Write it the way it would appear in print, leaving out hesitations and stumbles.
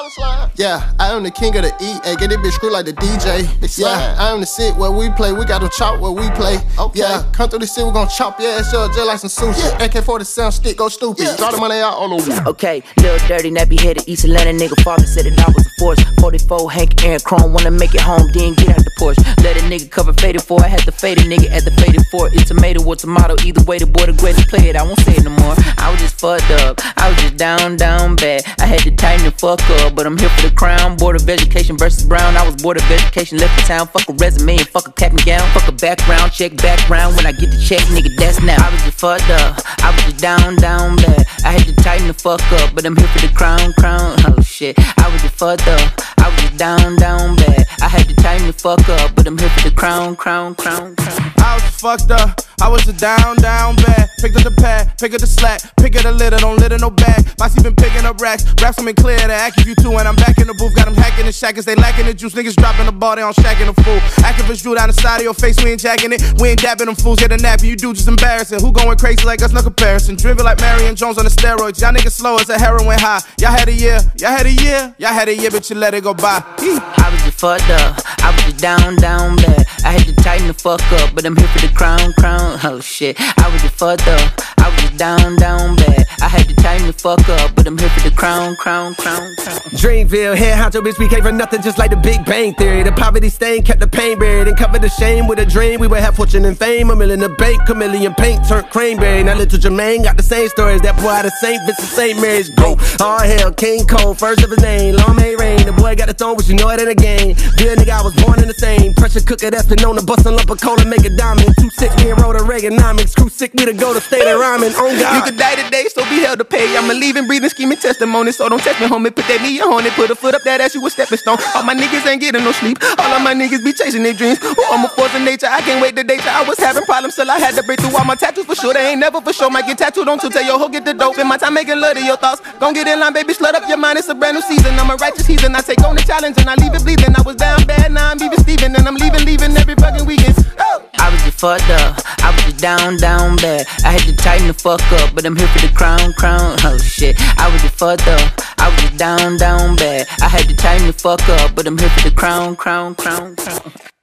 Yeah, I am the king of the E. Hey, get this bitch screw like the DJ. Yeah, I am the shit where we play. We got to chop where we play. Yeah, come through the shit, we gon' chop your ass up just like some sushi. AK-47 stick, go stupid. Draw the money out all over. Okay, Lil Dirty, nappy headed East Atlanta nigga. Father said that I was a force. 44, Hank, Aaron Chrome. Wanna make it home, then get out the Porsche. Let a nigga cover faded for. I had to fade a nigga at the faded for. It's tomato or tomato. Either way, the boy the greatest play it. I won't say it no more. I was just fucked up. I was just down bad. I had to tighten the fuck up, but I'm here for the crown. Board of Education versus Brown. I was board of education, left the town. Fuck a resume and fuck a cap and gown. Fuck a background, check background. When I get the check, nigga, that's now. I was just fucked up. I was just down bad. I had to tighten the fuck up, but I'm here for the crown. Oh shit. I was just fucked up. I was just down bad. I had to tighten the fuck up, but I'm here for the crown. I was just fucked up. I was just down bad. Picked up the pad, pick up the slack, pick up the litter, don't litter no bag. Bossy been picking up racks, raps coming clear to act if you two, and I'm back in the booth. Got them hacking the shackers, they lacking the juice. Niggas dropping the ball, they on shacking the fool. Activists drew down the side of your face, we ain't jacking it. We ain't dabbing them fools, get a nap and you do just embarrassing. Who going crazy like us, no comparison. Driven like Marion Jones on the steroids. Y'all niggas slow as a heroin high. Y'all had a year, but you let it go by. I was just fucked up. I was just down bad. I had to tighten the fuck up, but I'm here for the crown. Oh shit. I was just fucked up. I was just down bad. I had to tighten the fuck up, but I'm here for the crown. Dreamville, head honcho, bitch, we came for nothing just like the Big Bang Theory. The poverty stain kept the pain buried and covered the shame with a dream. We would have fortune and fame, a million in the bank, chameleon paint turned cranberry. Now little Jermaine got the same stories. That boy out of St. Vincent, St. Mary's. Go, all hell, King Cole, first of his name. Long may rain, the boy got the throne, but you know it ain't a game. Good nigga, I was born in the same. Pressure cooker that's been known to bust a lump of coal and make a diamond. 2-6, me and roll the Reaganomics. Crew sick, me to go to state of rhyming. On God. You could die today, so be held to pay. I'm a leaving, breathing, scheming testimony. So don't test me, homie. Put that knee on it, put a foot up that ass, you a stepping stone. All my niggas ain't getting no sleep. All of my niggas be chasing their dreams. Ooh, I'm a force of nature, I can't wait the day I was having problems till I had to break through all my tattoos for sure. They ain't never for sure. Might get tattooed on to tell your hoe get the dope. In my time making love to your thoughts. Gon' get in line, baby, slut up your mind. It's a brand new season. I'm a righteous heathen. I take on the challenge and I leave it bleeding. I was down bad, now I'm even Steven. And I'm leaving every fucking weekend. Oh. I was just fucked up. I was just down bad. I had to tighten the fuck up, but I'm here for the crown. Oh shit. I was just fucked up. I was just down bad. I had to tighten the fuck up, but I'm here for the crown.